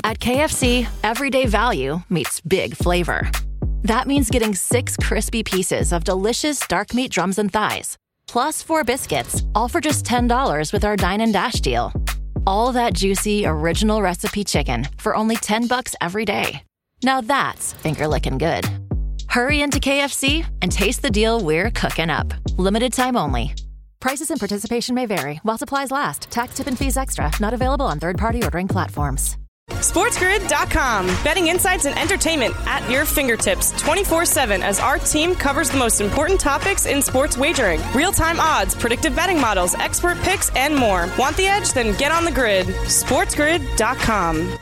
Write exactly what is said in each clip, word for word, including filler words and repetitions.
At K F C, everyday value meets big flavor. That means getting six crispy pieces of delicious dark meat drums and thighs, plus four biscuits, all for just ten dollars with our Dine and Dash deal. All that juicy, original recipe chicken for only ten bucks every day. Now that's finger-licking good. Hurry into K F C and taste the deal we're cooking up. Limited time only. Prices and participation may vary. While supplies last. Tax, tip, and fees extra. Not available on third-party ordering platforms. SportsGrid dot com. Betting insights and entertainment at your fingertips twenty-four seven as our team covers the most important topics in sports wagering. Real-time odds, predictive betting models, expert picks, and more. Want the edge? Then get on the grid. SportsGrid dot com.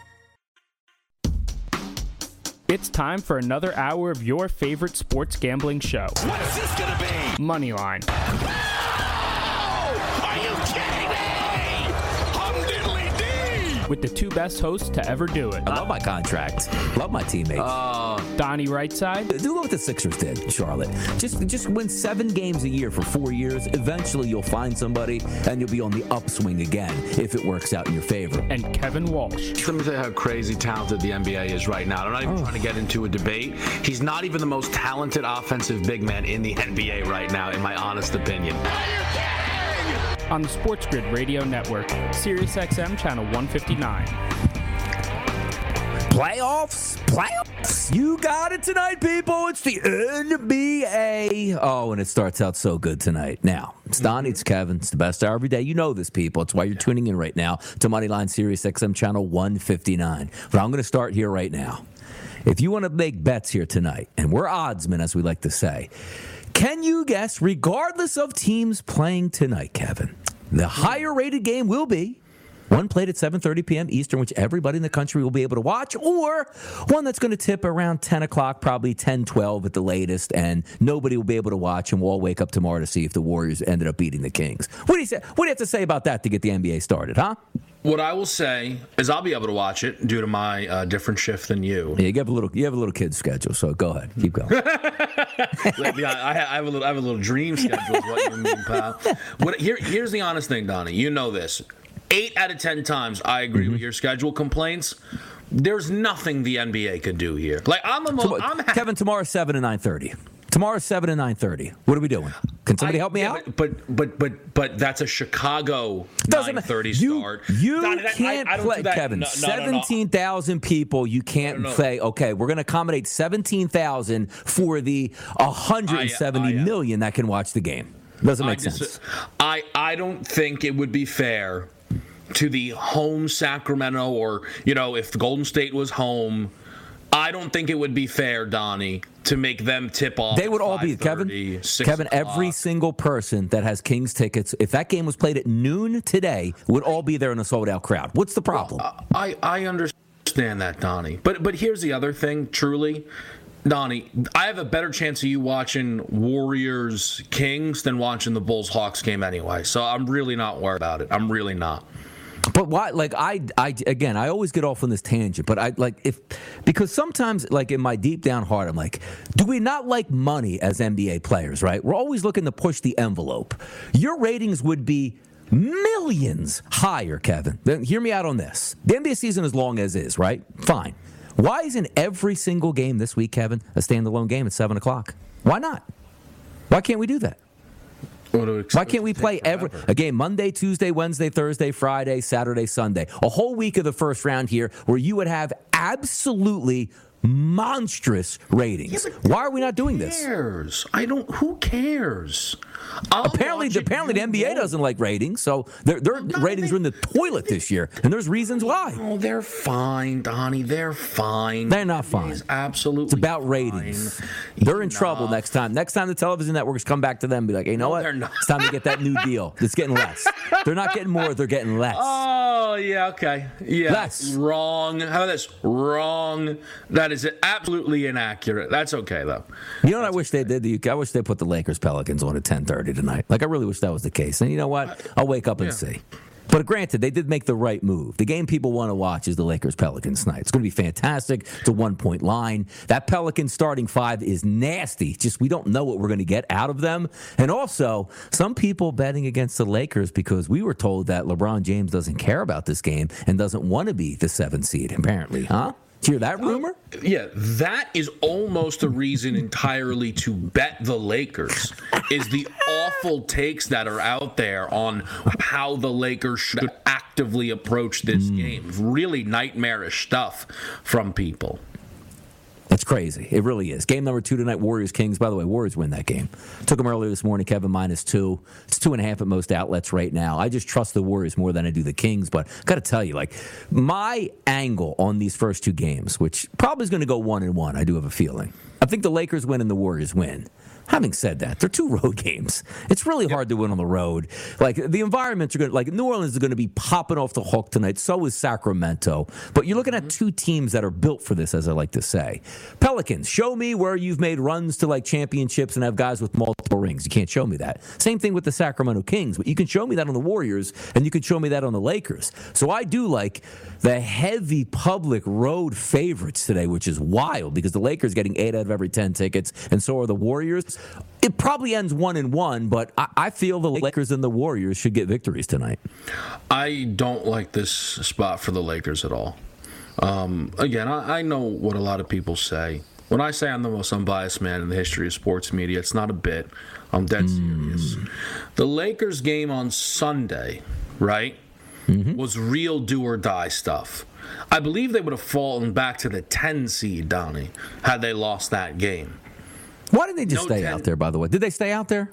It's time for another hour of your favorite sports gambling show. What is this going to be? Moneyline. Oh! Are you kidding me? Hum diddly dee! With the two best hosts to ever do it. I love my contract. Love my teammates. Uh, Donnie Rightside. Do what the Sixers did, Charlotte. Just just win seven games a year for four years. Eventually you'll find somebody and you'll be on the upswing again if it works out in your favor. And Kevin Walsh. Let me tell you how crazy talented the N B A is right now. I'm not even oh. trying to get into a debate. He's not even the most talented offensive big man in the N B A right now, in my honest opinion. On the Sports Grid Radio Network, Sirius X M Channel one fifty-nine. Playoffs, playoffs. You got it tonight, people. It's the N B A. Oh, and it starts out so good tonight. Now, it's Donnie, it's Kevin. It's the best hour every day. You know this, people. It's why you're tuning in right now to Moneyline Sirius X M Channel one fifty-nine. But I'm going to start here right now. If you want to make bets here tonight, and we're oddsmen, as we like to say, can you guess, regardless of teams playing tonight, Kevin, the higher-rated game will be one played at seven thirty p.m. Eastern, which everybody in the country will be able to watch, or one that's going to tip around ten o'clock, probably ten, twelve at the latest, and nobody will be able to watch, and we'll all wake up tomorrow to see if the Warriors ended up beating the Kings. What do you say? What do you have to say about that to get the N B A started, huh? What I will say is I'll be able to watch it due to my uh, different shift than you. Yeah, you have a little, you have a little kid's schedule, so go ahead, keep going. yeah, I have a little, I have a little dream schedule. Is what you mean, pal? What, here, here's the honest thing, Donnie. You know this. Eight out of ten times, I agree mm-hmm. with your schedule complaints. There's nothing the N B A could do here. Like I'm a, mo- I'm ha- Kevin. Tomorrow seven and nine thirty. Tomorrow seven and nine thirty. What are we doing? Can somebody I, help me yeah, out? But but but but that's a Chicago nine thirty start. You Donnie, that, can't I, I play, Kevin. No, no, seventeen thousand no, no. people. You can't no, no, no. say, okay, we're going to accommodate seventeen thousand for the one hundred seventy I, I, million that can watch the game. Doesn't make I sense. Just, I I don't think it would be fair to the home Sacramento, or, you know, if Golden State was home, I don't think it would be fair, Donnie, to make them tip off. They would all be, Kevin, Kevin, o'clock. Every single person that has Kings tickets, if that game was played at noon today, would all be there in a sold-out crowd. What's the problem? Well, I, I understand that, Donnie. But, but here's the other thing, truly. Donnie, I have a better chance of you watching Warriors Kings than watching the Bulls Hawks game anyway. So I'm really not worried about it. I'm really not. But why? Like I, I again, I always get off on this tangent. But I like if because sometimes, like in my deep down heart, I'm like, do we not like money as N B A players? Right? We're always looking to push the envelope. Your ratings would be millions higher, Kevin. Then hear me out on this. The N B A season is long as is, right? Fine. Why isn't every single game this week, Kevin, a standalone game at seven o'clock? Why not? Why can't we do that? Why can't we play every a game Monday, Tuesday, Wednesday, Thursday, Friday, Saturday, Sunday? A whole week of the first round here where you would have absolutely monstrous ratings. Yeah, why are we not doing this? Who cares? I don't. Who cares? I'll apparently, the, apparently the N B A doesn't like ratings, so their, their ratings are in the toilet this year, and there's reasons why. Oh, they're fine, Donnie. They're fine. They're not fine. It's absolutely. It's about fine. Ratings. They're in Enough. trouble next time. Next time the television networks come back to them and be like, hey, you know no, what? It's time to get that new deal. It's getting less. They're not getting more. They're getting less. Oh, yeah, okay. Yeah. Less. Wrong. How about this? Wrong. That is absolutely inaccurate. That's okay, though. You know what That's I wish okay. they did? I wish they put the Lakers-Pelicans on at ten thirty tonight. Like, I really wish that was the case. And you know what? I'll wake up and yeah. see. But granted, they did make the right move. The game people want to watch is the Lakers-Pelicans tonight. It's going to be fantastic. It's a one-point line. That Pelicans starting five is nasty. Just we don't know what we're going to get out of them. And also, some people betting against the Lakers because we were told that LeBron James doesn't care about this game and doesn't want to be the seventh seed, apparently, huh? Did you hear that rumor? Yeah, that is almost a reason entirely to bet the Lakers, is the awful takes that are out there on how the Lakers should actively approach this mm. game. Really nightmarish stuff from people. That's crazy. It really is. Game number two tonight, Warriors-Kings. By the way, Warriors win that game. Took them earlier this morning, Kevin, minus two. It's two and a half at most outlets right now. I just trust the Warriors more than I do the Kings, but got to tell you, like, my angle on these first two games, which probably is going to go one and one, I do have a feeling. I think the Lakers win and the Warriors win. Having said that, they're two road games. It's really hard to win on the road. Like, the environments are going to, like, New Orleans is going to be popping off the hook tonight. So is Sacramento. But you're looking at two teams that are built for this, as I like to say. Pelicans, show me where you've made runs to, like, championships and have guys with multiple rings. You can't show me that. Same thing with the Sacramento Kings. But you can show me that on the Warriors, and you can show me that on the Lakers. So I do like the heavy public road favorites today, which is wild because the Lakers getting eight out of every ten tickets, and so are the Warriors. It probably ends one and one, but I, I feel the Lakers and the Warriors should get victories tonight. I don't like this spot for the Lakers at all. Um, again, I, I know what a lot of people say. When I say I'm the most unbiased man in the history of sports media, it's not a bit. I'm dead serious. Mm. The Lakers game on Sunday, right, mm-hmm. was real do-or-die stuff. I believe they would have fallen back to the ten seed, Donnie, had they lost that game. Why didn't they just No stay ten. out there, by the way? Did they stay out there?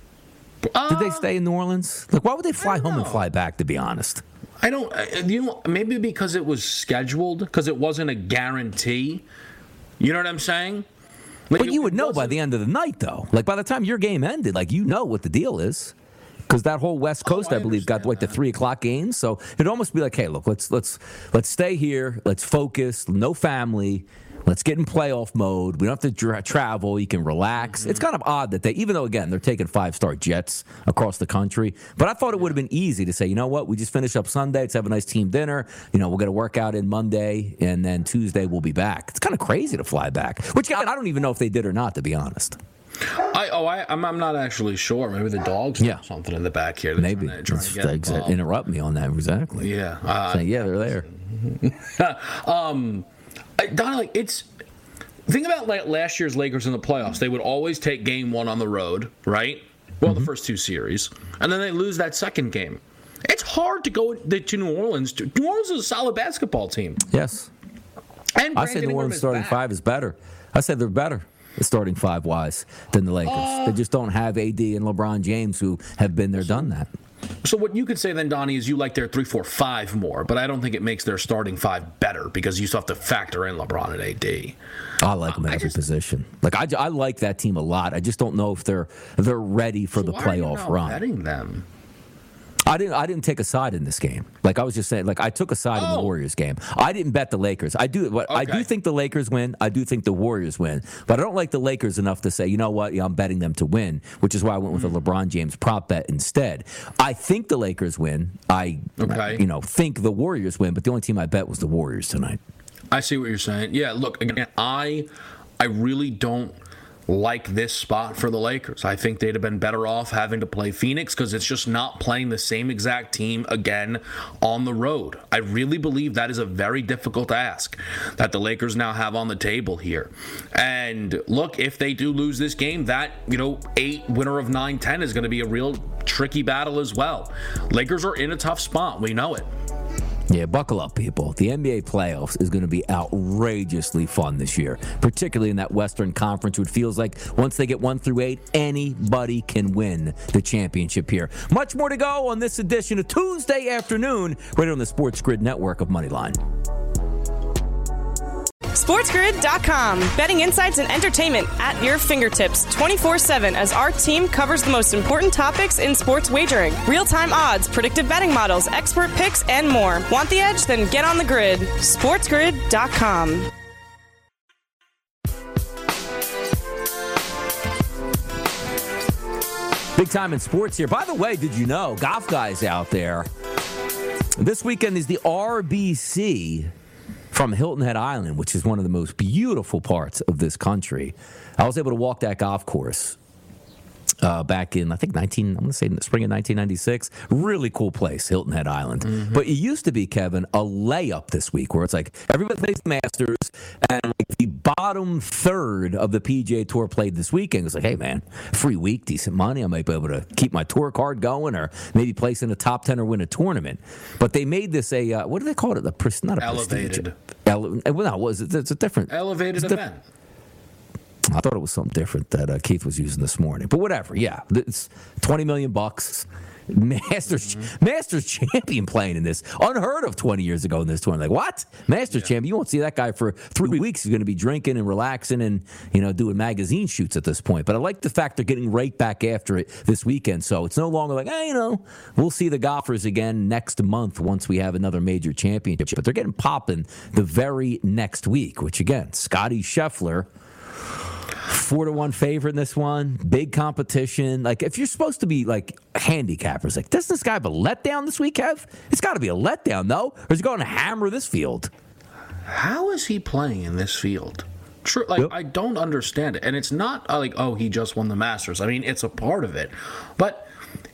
Uh, Did they stay in New Orleans? Like, why would they fly home know. and fly back, to be honest? I don't, you know, maybe because it was scheduled, because it wasn't a guarantee. You know what I'm saying? Like, But you it would know by wasn't- the end of the night, though. Like, by the time your game ended, like, you know what the deal is. Because that whole West Coast, Oh, I I believe, got understand like the that. three o'clock games. So it'd almost be like, hey, look, let's let's let's stay here, let's focus, no family, let's get in playoff mode. We don't have to dra- travel. You can relax. Mm-hmm. It's kind of odd that they, even though again they're taking five star jets across the country, but I thought it would have been easy to say, you know what, we just finish up Sunday, let's have a nice team dinner. You know, we'll get a workout in Monday, and then Tuesday we'll be back. It's kind of crazy to fly back, which I don't even know if they did or not, to be honest. I, oh, I, I'm, I'm not actually sure. Maybe the dogs Yeah. have something in the back here. They're Maybe trying to, trying That's- to get exa- involved. interrupt me on that exactly. Yeah. Uh, Say, yeah, they're there. um, I- Donnie, like, it's... Think about like last year's Lakers in the playoffs. They would always take game one on the road, right? Well, mm-hmm. the first two series. And then they lose that second game. It's hard to go to New Orleans. New Orleans is a solid basketball team. Yes. And I say New Orleans starting back. five is better. I said they're better, starting five-wise, than the Lakers. Uh, they just don't have A D and LeBron James who have been there, done that. So what you could say then, Donnie, is you like their three, four, five more, but I don't think it makes their starting five better because you still have to factor in LeBron and A D. I like them at I every just- position. Like I, I like that team a lot. I just don't know if they're they're ready for So the why are you playoff not run. betting them? I didn't. I didn't take a side in this game. Like I was just saying. Like I took a side in the Oh. Warriors game. I didn't bet the Lakers. I do. What I do Okay. think the Lakers win. I do think the Warriors win. But I don't like the Lakers enough to say, you know what? Yeah, I'm betting them to win. Which is why I went with Mm. a LeBron James prop bet instead. I think the Lakers win. I, Okay. you know, think the Warriors win. But the only team I bet was the Warriors tonight. I see what you're saying. Yeah, look, again, I I really don't like this spot for the Lakers. I think they'd have been better off having to play Phoenix because it's just not playing the same exact team again on the road. I really believe that is a very difficult ask that the Lakers now have on the table here. And look, if they do lose this game, that, you know, eight winner of nine ten is going to be a real tricky battle as well. Lakers are in a tough spot. We know it. Yeah, buckle up, people. The N B A playoffs is going to be outrageously fun this year, particularly in that Western Conference, which feels like once they get one through eight, anybody can win the championship here. Much more to go on this edition of Tuesday afternoon, right on the Sports Grid network of Moneyline. SportsGrid dot com. Betting insights and entertainment at your fingertips twenty-four seven as our team covers the most important topics in sports wagering. Real-time odds, predictive betting models, expert picks, and more. Want the edge? Then get on the grid. SportsGrid dot com. Big time in sports here. By the way, did you know, golf guys out there, This weekend is the R B C from Hilton Head Island, which is one of the most beautiful parts of this country. I was able to walk that golf course uh, back in, I think, nineteen. I'm going to say in the spring of nineteen ninety-six. Really cool place, Hilton Head Island. Mm-hmm. But it used to be, Kevin, a layup this week, where it's like everybody plays the Masters, and like the bottom third of the P G A Tour played this weekend. It's like, hey, man, free week, decent money. I might be able to keep my tour card going, or maybe place in the top ten or win a tournament. But they made this a uh, what do they call it? The pres- not a elevated. Ele- well, no, was it? It's a different elevated it's event. Di- I thought it was something different that uh, Keith was using this morning. But whatever, yeah. It's twenty million bucks. Masters mm-hmm. Masters champion playing in this. Unheard of twenty years ago in this tournament. Like, what? Masters yeah. champion? You won't see that guy for three weeks. He's going to be drinking and relaxing and, you know, doing magazine shoots at this point. But I like the fact they're getting right back after it this weekend. So it's no longer like, hey, you know, we'll see the golfers again next month once we have another major championship. But they're getting popping the very next week, which, again, Scotty Scheffler, Four to one favorite in this one. Big competition. Like, if you're supposed to be like handicappers, like, doesn't this guy have a letdown this week, Kev? It's got to be a letdown, no? Or is he going to hammer this field? How is he playing in this field? True, like yep. I don't understand it, and it's not uh, like, oh, he just won the Masters. I mean, it's a part of it, but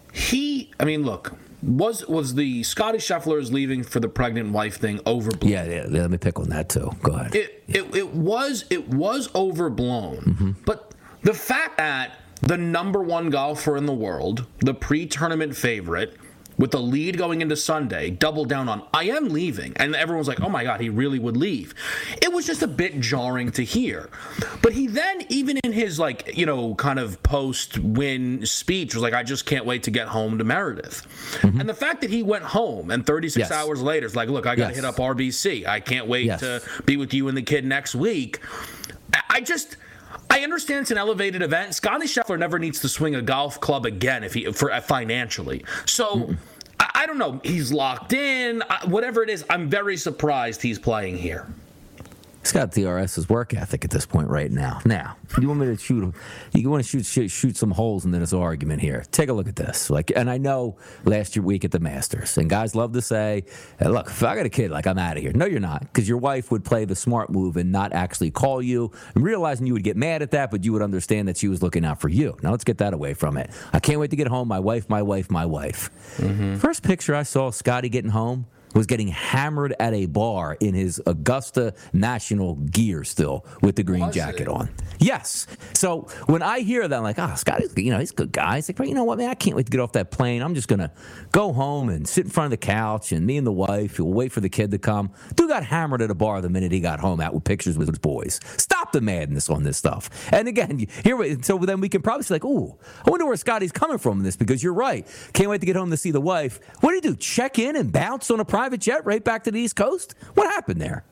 he. I mean, look. Was was the Scotty Scheffler's leaving for the pregnant wife thing overblown? Yeah, yeah, let me pick on that too. Go ahead. It yeah. it, it was it was overblown, mm-hmm. but the fact that the number one golfer in the world, the pre-tournament favorite, with the lead going into Sunday, doubled down on, I am leaving. And everyone's like, oh my God, he really would leave. It was just a bit jarring to hear. But he then, even in his, like, you know, kind of post-win speech, was like, I just can't wait to get home to Meredith. Mm-hmm. And the fact that he went home and thirty-six yes. hours later is like, look, I got to yes. hit up R B C. I can't wait yes. to be with you and the kid next week. I just... I understand it's an elevated event. Scotty Scheffler never needs to swing a golf club again if he for uh, financially. So mm. I, I don't know. He's locked in. I, whatever it is, I'm very surprised he's playing here. He's got DRS's work ethic at this point right now. Now, you want me to shoot? You want to shoot, shoot shoot some holes in this argument here? Take a look at this. Like, and I know last year week at the Masters, and guys love to say, hey, "Look, if I got a kid, like I'm out of here." No, you're not, because your wife would play the smart move and not actually call you, and realizing you would get mad at that, but you would understand that she was looking out for you. Now let's get that away from it. I can't wait to get home. My wife, my wife, my wife. Mm-hmm. First picture I saw of Scotty getting home was getting hammered at a bar in his Augusta National gear still with the green was jacket it? on. Yes. So when I hear that, I'm like, oh, Scotty's, you know, he's a good guy. He's like, well, you know what, man, I can't wait to get off that plane. I'm just going to go home and sit in front of the couch, and me and the wife will wait for the kid to come. Dude got hammered at a bar the minute he got home, out with pictures with his boys. Stop the madness on this stuff. And again, here, so then we can probably say, like, ooh, I wonder where Scotty's coming from in this, because you're right. Can't wait to get home to see the wife. What do you do? Check in and bounce on a private private jet right back to the East Coast? What happened there?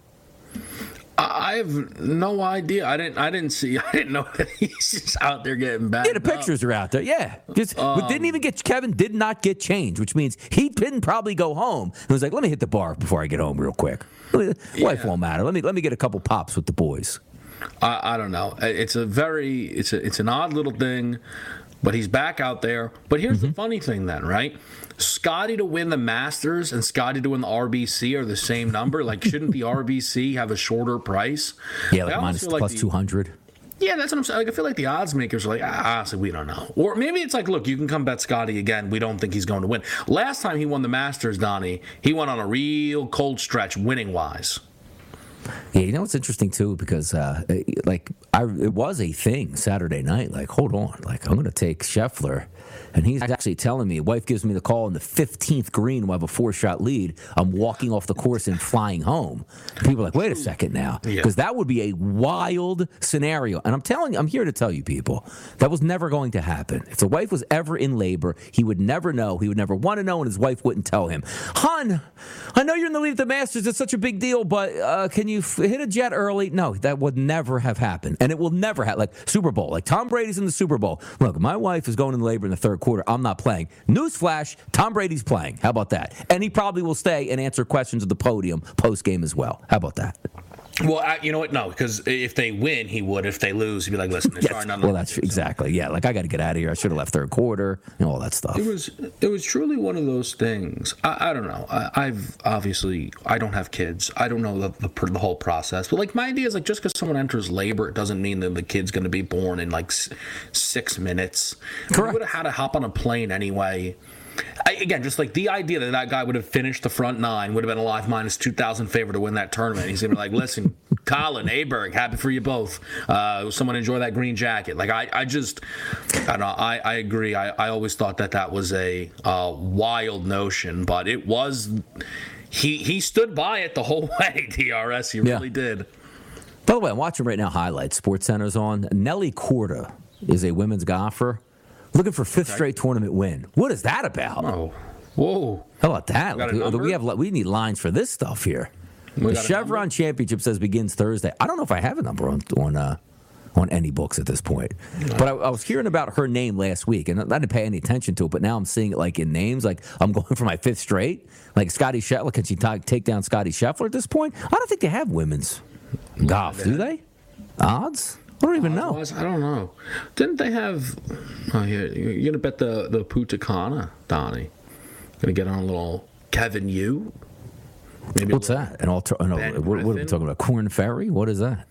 I have no idea. I didn't. I didn't see. I didn't know that he's just out there getting back. Yeah, the pictures up. are out there. Yeah, just um, didn't even get. Kevin did not get changed, which means he didn't probably go home. He was like, "Let me hit the bar before I get home, real quick. Me, yeah. Wife won't matter. Let me let me get a couple pops with the boys." I, I don't know. It's a very. It's a. It's an odd little thing. But he's back out there. But here's mm-hmm. the funny thing then, right? Scotty to win the Masters and Scotty to win the R B C are the same number. Like, shouldn't the R B C have a shorter price? Yeah, like minus like plus two hundred. Yeah, that's what I'm saying. Like, I feel like the odds makers are like, ah, honestly, we don't know. Or maybe it's like, look, you can come bet Scotty again. We don't think he's going to win. Last time he won the Masters, Donnie, he went on a real cold stretch winning-wise. Yeah, you know what's interesting too, because uh, like I, it was a thing Saturday night. Like, hold on, like I'm going to take Scheffler, and he's actually telling me, wife gives me the call in the fifteenth green. We have a four-shot lead. I'm walking off the course and flying home. People are like, wait a second now, because yeah. that would be a wild scenario. And I'm telling you, I'm here to tell you, people, that was never going to happen. If the wife was ever in labor, he would never know. He would never want to know, and his wife wouldn't tell him. Hon, I know you're in the lead at the Masters. It's such a big deal, but uh, can you f- hit a jet early? No, that would never have happened. And it will never have. Like Super Bowl. Like Tom Brady's in the Super Bowl. Look, my wife is going into labor in the third quarter. I'm not playing. Newsflash, Tom Brady's playing. How about that? And he probably will stay and answer questions at the podium post-game as well. How about that? Well, I, you know what? No, because if they win, he would. If they lose, he'd be like, "Listen, it's yes. Well, that's exactly. Yeah, like I got to get out of here. I should have left third quarter and all that stuff. It was it was truly one of those things. I, I don't know. I, I've obviously I don't have kids. I don't know the, the the whole process. But like my idea is like just because someone enters labor, it doesn't mean that the kid's going to be born in like s- six minutes. Correct. He would have had to hop on a plane anyway. I, again, just like the idea that that guy would have finished the front nine, would have been a live minus two thousand favorite to win that tournament. He's going to be like, listen, Colin, Aberg, happy for you both. Uh, someone enjoy that green jacket. Like, I, I just, I don't know, I, I agree. I, I always thought that that was a uh, wild notion, but it was, he, he stood by it the whole way, D R S. He yeah. really did. By the way, I'm watching right now highlights. SportsCenter's on. Nelly Korda is a women's golfer. Looking for fifth okay. straight tournament win. What is that about? Oh, whoa! How about that? Like, we have we need lines for this stuff here. We the Chevron Championship says begins Thursday. I don't know if I have a number on on uh, on any books at this point. No. But I, I was hearing about her name last week, and I didn't pay any attention to it. But now I'm seeing it like in names. Like I'm going for my fifth straight. Like Scotty Scheffler. Can she t- take down Scotty Scheffler at this point? I don't think they have women's golf, do they? Odds? I don't even know. I don't know. Didn't they have? Oh, yeah, you're gonna bet the the Punta Cana, Donnie. Gonna get on a little Kevin Yu. Maybe what's that? An alter? No, what, what are we talking about? Corn Ferry? What is that?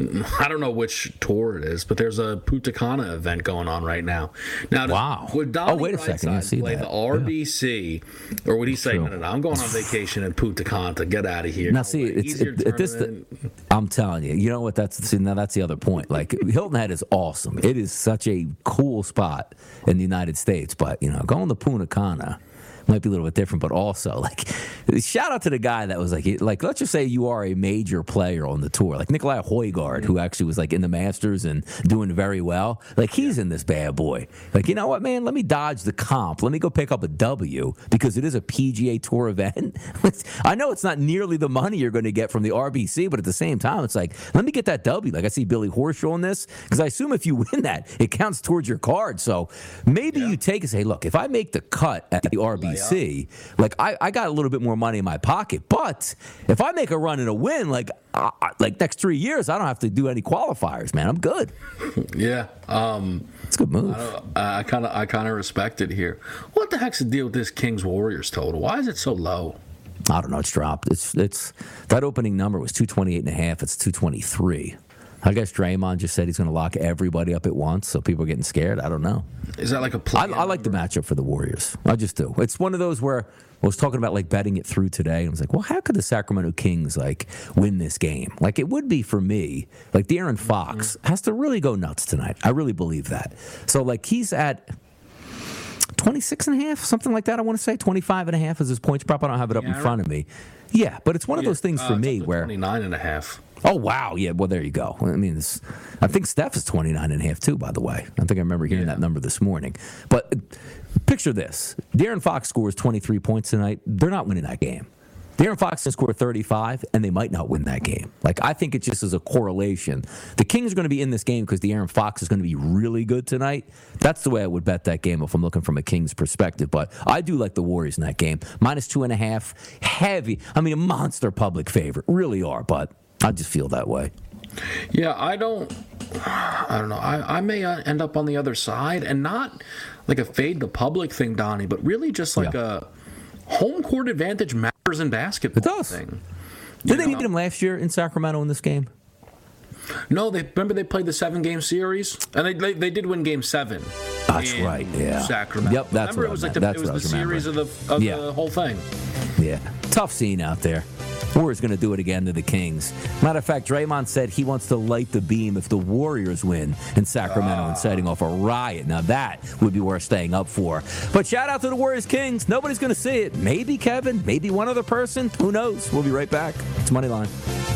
I don't know which tour it is, but there's a Punta Cana event going on right now. Now, wow. Would Donnie oh, wait a second. You see play that. the R B C, yeah. or would he say, True. no, no, no, I'm going on vacation in Punta Cana. Get out of here. Now, see, it's, it, it, this. The, I'm telling you, you know what? That's see, now that's the other point. Like Hilton Head is awesome. It is such a cool spot in the United States, but you know, going to Punta Cana might be a little bit different, but also like shout out to the guy that was like like let's just say you are a major player on the tour, like Nikolai Højgaard, who actually was like in the Masters and doing very well. Like he's in this bad boy. Like, you know what, man? Let me dodge the comp. Let me go pick up a W because it is a P G A Tour event. I know it's not nearly the money you're going to get from the R B C, but at the same time, it's like let me get that W. Like I see Billy Horschel on this because I assume if you win that, it counts towards your card. So maybe yeah. you take and say, look, if I make the cut at the R B C. See, like I, I got a little bit more money in my pocket, but if I make a run and a win, like uh, like next three years, I don't have to do any qualifiers, man. I'm good. Yeah, um, it's a good move. I kind of I kind of respect it here. What the heck's the deal with this Kings Warriors total? Why is it so low? I don't know. It's dropped. It's it's that opening number was two twenty-eight and a half. It's two twenty-three. I guess Draymond just said he's going to lock everybody up at once, so people are getting scared. I don't know. Is that like a play? I, I like the matchup for the Warriors. I just do. It's one of those where I was talking about like betting it through today. And I was like, well, how could the Sacramento Kings like win this game? Like it would be for me, like De'Aaron Fox mm-hmm. has to really go nuts tonight. I really believe that. So like he's at twenty-six and a half, something like that. I want to say twenty-five and a half is his points prop. I don't have it up yeah, in front of me. Yeah, but it's one of those things uh, for me where twenty-nine and a half. Oh, wow. Yeah, well, there you go. I mean, it's, I think Steph is twenty-nine and a half, too, by the way. I think I remember hearing yeah. that number this morning. But picture this. De'Aaron Fox scores twenty-three points tonight. They're not winning that game. De'Aaron Fox can score thirty-five, and they might not win that game. Like, I think it just is a correlation. The Kings are going to be in this game because De'Aaron Fox is going to be really good tonight. That's the way I would bet that game if I'm looking from a Kings perspective. But I do like the Warriors in that game. Minus two and a half. Heavy. I mean, a monster public favorite. Really are, but I just feel that way. Yeah, I don't, I don't know. I, I may end up on the other side, and not like a fade the public thing, Donnie, but really just like yeah. a home court advantage matters in basketball. It does. Thing. Did they beat them last year in Sacramento in this game? No, they remember they played the seven-game series, and they they, they did win Game Seven. That's right. Yeah. Sacramento. Yep. That's remember what it was I like the, that's it was what the I series of the of yeah. the whole thing. Yeah. Tough scene out there. Warriors going to do it again to the Kings. Matter of fact, Draymond said he wants to light the beam if the Warriors win in Sacramento uh. and setting off a riot. Now that would be worth staying up for. But shout out to the Warriors Kings. Nobody's going to see it. Maybe Kevin, maybe one other person. Who knows? We'll be right back. It's Moneyline.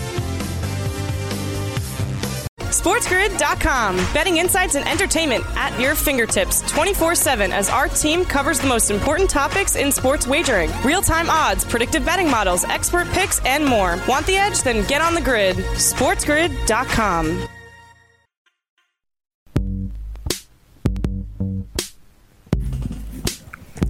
SportsGrid dot com. Betting insights and entertainment at your fingertips twenty-four seven as our team covers the most important topics in sports wagering. Real-time odds, predictive betting models, expert picks, and more. Want the edge? Then get on the grid. SportsGrid dot com.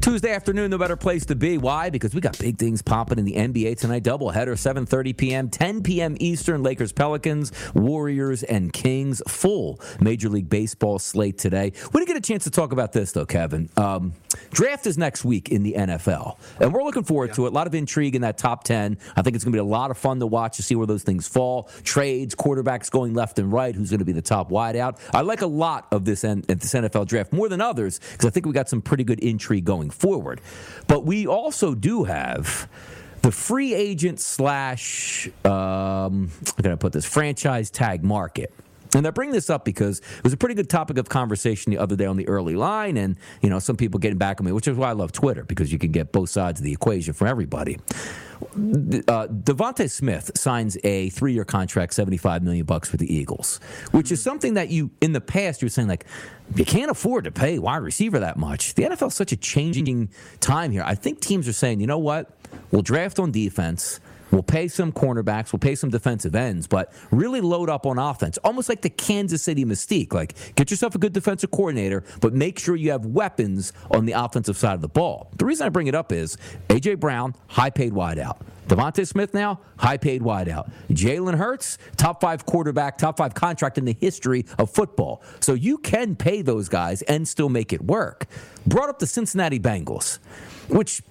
Tuesday afternoon, no better place to be. Why? Because we got big things popping in the N B A tonight. Doubleheader, seven thirty p.m., ten p.m. Eastern. Lakers, Pelicans, Warriors, and Kings. Full Major League Baseball slate today. We didn't get a chance to talk about this, though, Kevin. Um, draft is next week in the N F L, and we're looking forward yeah. to it. A lot of intrigue in that top ten. I think it's going to be a lot of fun to watch to see where those things fall. Trades, quarterbacks going left and right. Who's going to be the top wideout? I like a lot of this, N- this N F L draft more than others because I think we got some pretty good intrigue going forward. But we also do have the free agent slash, um, how can I put this, franchise tag market. And I bring this up because it was a pretty good topic of conversation the other day on the early line, and you know some people getting back at me, which is why I love Twitter, because you can get both sides of the equation from everybody. Uh, Devontae Smith signs a three-year contract, seventy-five million bucks for the Eagles, which is something that you, in the past, you were saying, like, you can't afford to pay wide receiver that much. The N F L is such a changing time here. I think teams are saying, you know what, we'll draft on defense. We'll pay some cornerbacks, we'll pay some defensive ends, but really load up on offense. Almost like the Kansas City mystique. Like, get yourself a good defensive coordinator, but make sure you have weapons on the offensive side of the ball. The reason I bring it up is A J. Brown, high-paid wideout. Devontae Smith now, high-paid wideout. Jalen Hurts, top five quarterback, top five contract in the history of football. So you can pay those guys and still make it work. Brought up the Cincinnati Bengals, which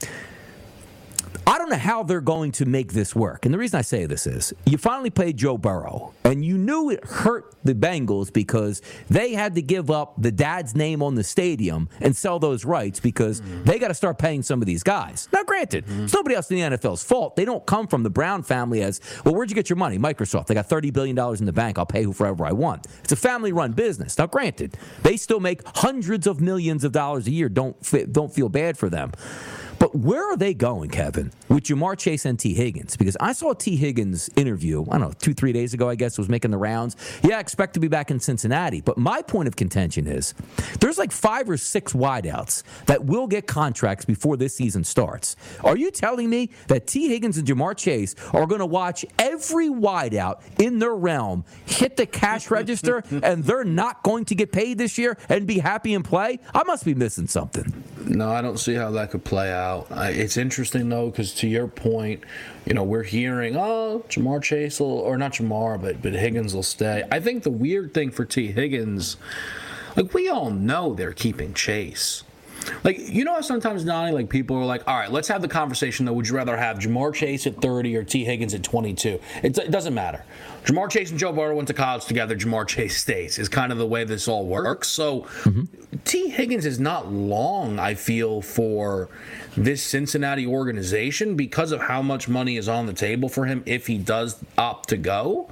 I don't know how they're going to make this work. And the reason I say this is you finally played Joe Burrow, and you knew it hurt the Bengals because they had to give up the dad's name on the stadium and sell those rights because mm-hmm. they got to start paying some of these guys. Now, granted, mm-hmm. it's nobody else in the N F L's fault. They don't come from the Brown family as, well, where'd you get your money? Microsoft. They got thirty billion dollars in the bank. I'll pay whoever I want. It's a family-run business. Now, granted, they still make hundreds of millions of dollars a year. Don't, don't feel bad for them. But where are they going, Kevin, with Jamar Chase and T. Higgins? Because I saw T. Higgins' interview, I don't know, two, three days ago, I guess, was making the rounds. Yeah, I expect to be back in Cincinnati. But my point of contention is there's like five or six wideouts that will get contracts before this season starts. Are you telling me that T. Higgins and Jamar Chase are going to watch every wideout in their realm hit the cash register and they're not going to get paid this year and be happy and play? I must be missing something. No, I don't see how that could play out. It's interesting, though, because to your point, you know, we're hearing, oh, Jamar Chase will, or not Jamar, but, but Higgins will stay. I think the weird thing for T. Higgins, like, we all know they're keeping Chase. Like, you know how sometimes, Donnie, like, people are like, all right, let's have the conversation, though. Would you rather have Jamar Chase at thirty or T. Higgins at twenty-two? It, it doesn't matter. Jamar Chase and Joe Burrow went to college together. Jamar Chase stays is kind of the way this all works. So mm-hmm. T. Higgins is not long, I feel, for this Cincinnati organization because of how much money is on the table for him if he does opt to go.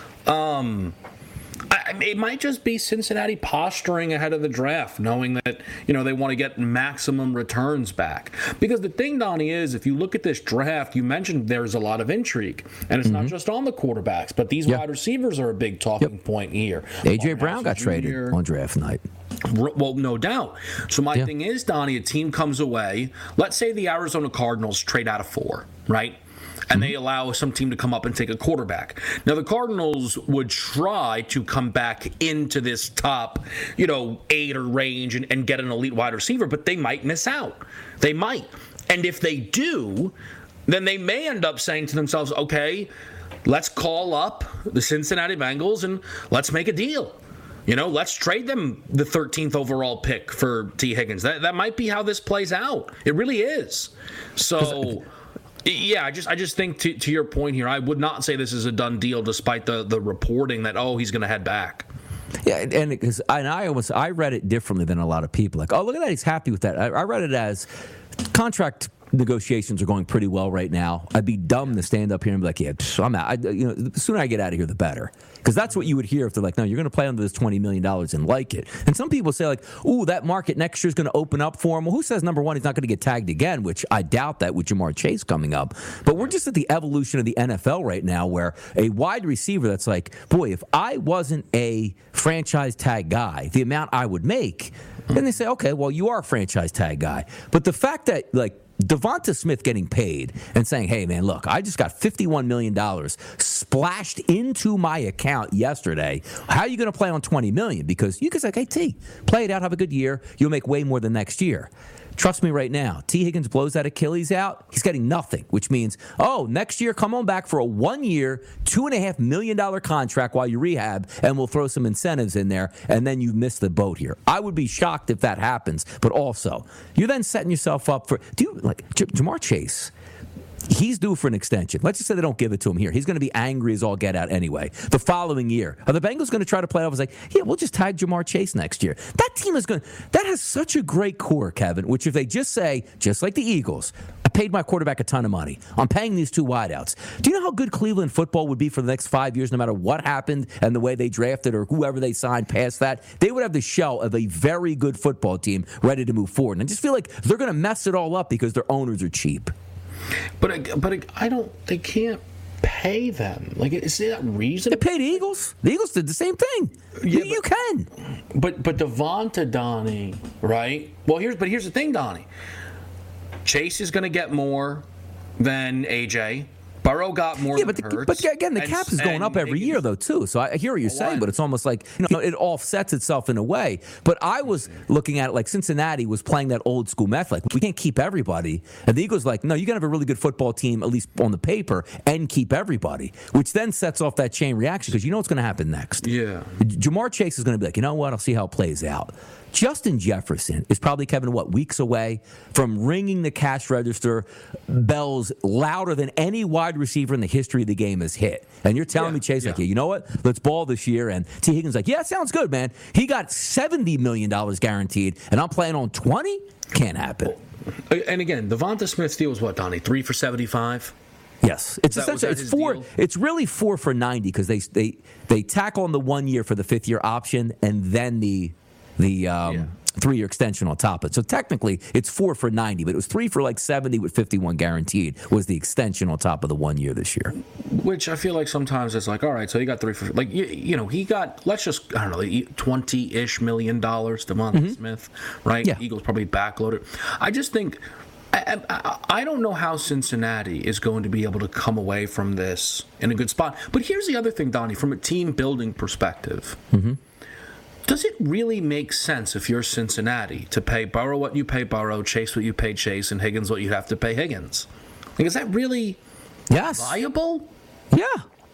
Um... I, it might just be Cincinnati posturing ahead of the draft, knowing that, you know, they want to get maximum returns back. Because the thing, Donnie, is if you look at this draft, you mentioned there's a lot of intrigue. And it's mm-hmm. not just on the quarterbacks, but these yep. wide receivers are a big talking yep. point here. A J. Brown got traded Junior on draft night. Well, no doubt. So my yeah. thing is, Donnie, a team comes away. Let's say the Arizona Cardinals trade out of four, right? And they allow some team to come up and take a quarterback. Now, the Cardinals would try to come back into this top, you know, eight or range and, and get an elite wide receiver, but they might miss out. They might. And if they do, then they may end up saying to themselves, okay, let's call up the Cincinnati Bengals and let's make a deal. You know, let's trade them the thirteenth overall pick for T. Higgins. That, that might be how this plays out. It really is. So... Yeah, I just I just think to, to your point here, I would not say this is a done deal despite the, the reporting that, oh, he's going to head back. Yeah, and because and I almost I read it differently than a lot of people. Like, oh, look at that, he's happy with that. I, I read it as contract negotiations are going pretty well right now. I'd be dumb to stand up here and be like, yeah, I'm out. I, you know, the sooner I get out of here, the better. Because that's what you would hear if they're like, no, you're going to play under this twenty million dollars and like it. And some people say, like, ooh, that market next year is going to open up for him. Well, who says, number one, he's not going to get tagged again, which I doubt that with Jamar Chase coming up. But we're just at the evolution of the N F L right now where a wide receiver that's like, boy, if I wasn't a franchise tag guy, the amount I would make, then they say, okay, well, you are a franchise tag guy. But the fact that, like, Devonta Smith getting paid and saying, hey, man, look, I just got fifty-one million dollars splashed into my account yesterday. How are you going to play on twenty million dollars? Because you can say, hey, T, play it out, have a good year. You'll make way more than next year. Trust me right now, T. Higgins blows that Achilles out, he's getting nothing, which means, oh, next year, come on back for a one-year, two point five million dollars contract while you rehab, and we'll throw some incentives in there, and then you miss the boat here. I would be shocked if that happens, but also, you're then setting yourself up for, do you, like, J- Ja'Marr Chase, he's due for an extension. Let's just say they don't give it to him here. He's going to be angry as all get out anyway. The following year, are the Bengals going to try to play off as like, yeah, we'll just tag Ja'Marr Chase next year? That team is going to, that has such a great core, Kevin, which if they just say, just like the Eagles, I paid my quarterback a ton of money. I'm paying these two wideouts. Do you know how good Cleveland football would be for the next five years, no matter what happened and the way they drafted or whoever they signed past that? They would have the shell of a very good football team ready to move forward. And I just feel like they're going to mess it all up because their owners are cheap. But but I don't. They can't pay them. Like, is that reasonable? They paid the Eagles. The Eagles did the same thing. Yeah, you, but, you can. But but Devonta, Donnie, right? Well, here's but here's the thing, Donnie. Chase is going to get more than A J. Burrow got more yeah, than but the, Hurts. But again, the and, cap is going up every year, though, too. So I hear what you're saying, but it's almost like, you know, it offsets itself in a way. But I was looking at it like Cincinnati was playing that old school method. Like, we can't keep everybody. And the Eagles like, no, you got to have a really good football team, at least on the paper, and keep everybody, which then sets off that chain reaction because you know what's going to happen next. Yeah. Ja'Marr Chase is going to be like, you know what, I'll see how it plays out. Justin Jefferson is probably, Kevin, what, weeks away from ringing the cash register bells louder than any wide receiver in the history of the game has hit. And you're telling yeah, me, Chase, yeah. like, yeah, you know what? Let's ball this year. And T. Higgins like, yeah, sounds good, man. He got seventy million dollars guaranteed, and I'm playing on twenty? Can't happen. And again, Devonta Smith's deal was what, Donnie? Three for seventy-five? Yes, it's that, essentially it's four. Deal? It's really four for ninety because they they they tack on the one year for the fifth year option and then the the um, yeah. three-year extension on top of it. So technically, it's four for ninety, but it was three for like seventy with fifty-one guaranteed was the extension on top of the one year this year. Which I feel like sometimes it's like, all right, so he got three for, like, you, you know, he got, let's just, I don't know, twenty-ish million dollars, Devonta mm-hmm. Smith, right? Yeah. Eagles probably backloaded. I just think, I, I, I don't know how Cincinnati is going to be able to come away from this in a good spot. But here's the other thing, Donnie, from a team-building perspective. Mm-hmm. Does it really make sense if you're Cincinnati to pay Burrow what you pay Burrow, Chase what you pay Chase, and Higgins what you have to pay Higgins? Like, is that really yes. viable? Yeah.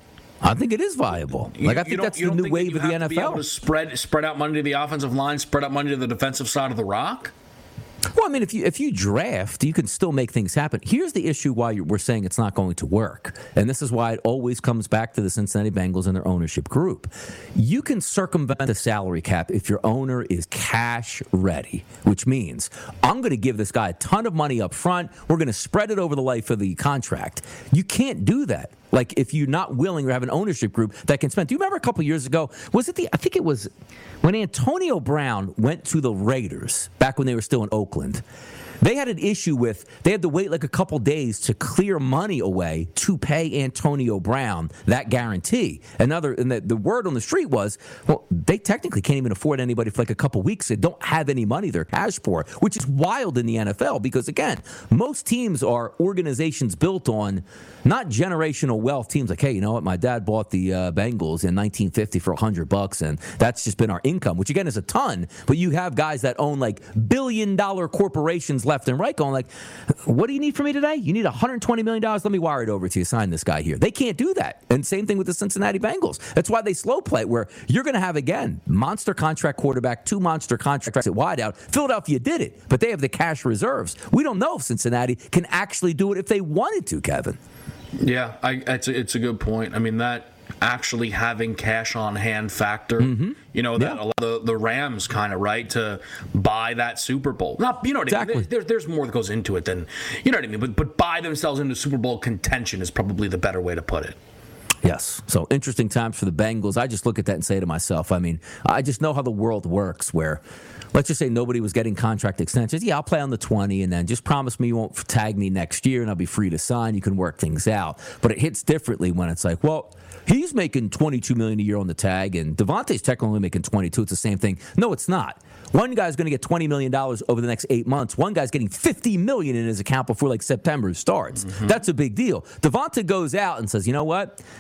I think it is viable. Like, I think that's the new wave of the N F L. You have to be able to spread, spread out money to the offensive line, spread out money to the defensive side of the rock? Well, I mean, if you if you draft, you can still make things happen. Here's the issue why you're, we're saying it's not going to work. And this is why it always comes back to the Cincinnati Bengals and their ownership group. You can circumvent the salary cap if your owner is cash ready, which means I'm going to give this guy a ton of money up front. We're going to spread it over the life of the contract. You can't do that. Like, if you're not willing or have an ownership group that can spend. Do you remember a couple years ago, was it the, I think it was when Antonio Brown went to the Raiders back when they were still in Oakland. They had an issue with, they had to wait like a couple days to clear money away to pay Antonio Brown that guarantee. Another, and the, the word on the street was, well, they technically can't even afford anybody for like a couple weeks. They don't have any money they're cash poor, which is wild in the N F L because, again, most teams are organizations built on not generational wealth teams like, hey, you know what, my dad bought the uh, Bengals in nineteen fifty for one hundred bucks, and that's just been our income, which, again, is a ton. But you have guys that own like billion-dollar corporations left and right going like, what do you need from me today? You need one hundred twenty million dollars? Let me wire it over to you. Sign this guy here. They can't do that. And same thing with the Cincinnati Bengals. That's why they slow play it, where you're going to have, again, monster contract quarterback, two monster contracts at wideout. Philadelphia did it, but they have the cash reserves. We don't know if Cincinnati can actually do it if they wanted to, Kevin. Yeah, I, it's, a, it's a good point. I mean, that actually having cash on hand factor, mm-hmm. you know, that yeah. allow the, the Rams kind of, right, to buy that Super Bowl. Not, you know what exactly. I mean? There, there's more that goes into it than, you know what I mean? But, but buy themselves into Super Bowl contention is probably the better way to put it. Yes. So interesting times for the Bengals. I just look at that and say to myself, I mean, I just know how the world works where, let's just say nobody was getting contract extensions. Yeah, I'll play on the twenty, and then just promise me you won't tag me next year, and I'll be free to sign. You can work things out. But it hits differently when it's like, well, he's making twenty-two million dollars a year on the tag, and Devontae's technically making twenty-two. It's the same thing. No, it's not. One guy's going to get twenty million dollars over the next eight months. One guy's getting fifty million dollars in his account before like September starts. Mm-hmm. That's a big deal. Devontae goes out and says, you know what?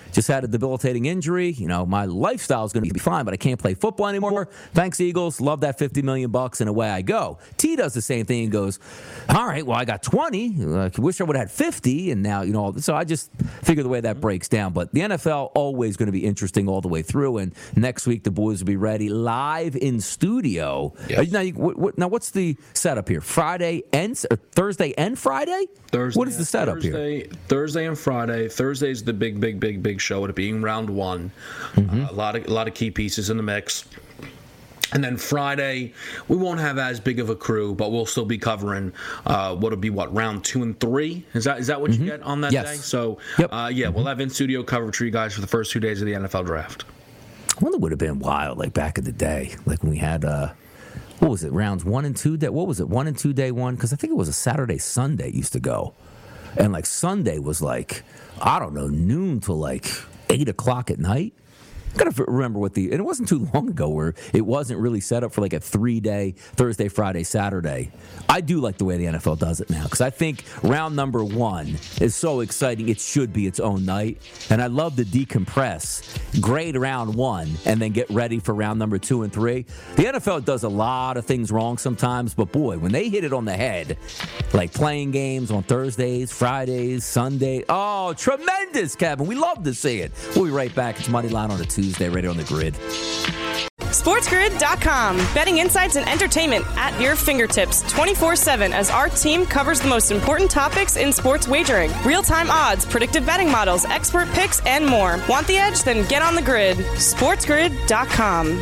just had a debilitating injury. You know, my lifestyle is going to be fine, but I can't play football anymore. Thanks, Eagles. Love that fifty million bucks, and away I go. T does the same thing and goes, all right, well, I got twenty. I wish I would have had fifty, and now, you know, so I just figure the way that breaks down. But the N F L always going to be interesting all the way through, and next week the boys will be ready live in studio. Yes. Now, you, what, what, now, what's the setup here? Friday and or Thursday and Friday? Thursday. What is the setup Thursday, here? Thursday and Friday. Thursday's the big, big, big, big show. It being round one. Mm-hmm. Uh, a lot of a lot of key pieces in the mix. And then Friday, we won't have as big of a crew, but we'll still be covering uh, what'll be what round two and three. Is that is that what mm-hmm. you get on that yes. day? So yep. uh, yeah, mm-hmm. we'll have in studio coverage for you guys for the first two days of the N F L draft. I wonder what would have been wild, like back in the day, like when we had uh, what was it, rounds one and two day? What was it, one and two day one? Because I think it was a Saturday Sunday used to go, and like Sunday was like I don't know noon till like eight o'clock at night. I gotta remember what the and it wasn't too long ago where it wasn't really set up for like a three-day Thursday, Friday, Saturday. I do like the way the N F L does it now because I think round number one is so exciting. It should be its own night, and I love to decompress, grade round one, and then get ready for round number two and three. The N F L does a lot of things wrong sometimes, but boy, when they hit it on the head, like playing games on Thursdays, Fridays, Sunday, oh, tremendous, Kevin. We love to see it. We'll be right back. It's Moneyline on a Tuesday, right on the grid. SportsGrid dot com. Betting insights and entertainment at your fingertips twenty-four seven as our team covers the most important topics in sports wagering. Real-time odds, predictive betting models, expert picks, and more. Want the edge? Then get on the grid. SportsGrid dot com.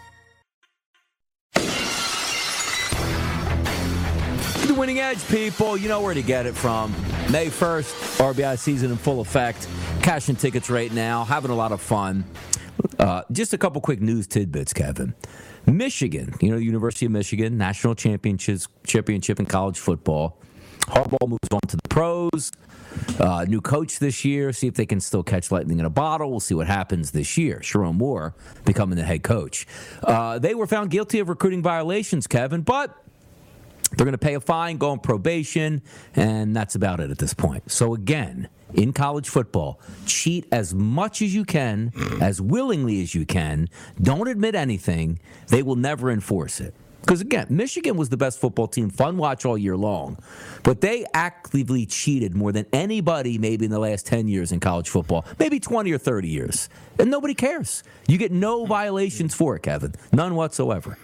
The winning edge, people. You know where to get it from. May first, R B I season in full effect. Cashing tickets right now. Having a lot of fun. Uh, just a couple quick news tidbits, Kevin. Michigan, you know, University of Michigan, national championships, championship in college football. Harbaugh moves on to the pros. Uh, new coach this year. See if they can still catch lightning in a bottle. We'll see what happens this year. Sharon Moore becoming the head coach. Uh, they were found guilty of recruiting violations, Kevin, but they're going to pay a fine, go on probation, and that's about it at this point. So again, in college football, cheat as much as you can, as willingly as you can. Don't admit anything. They will never enforce it. Because, again, Michigan was the best football team, fun watch all year long. But they actively cheated more than anybody maybe in the last ten years in college football, maybe twenty or thirty years. And nobody cares. You get no violations for it, Kevin. None whatsoever.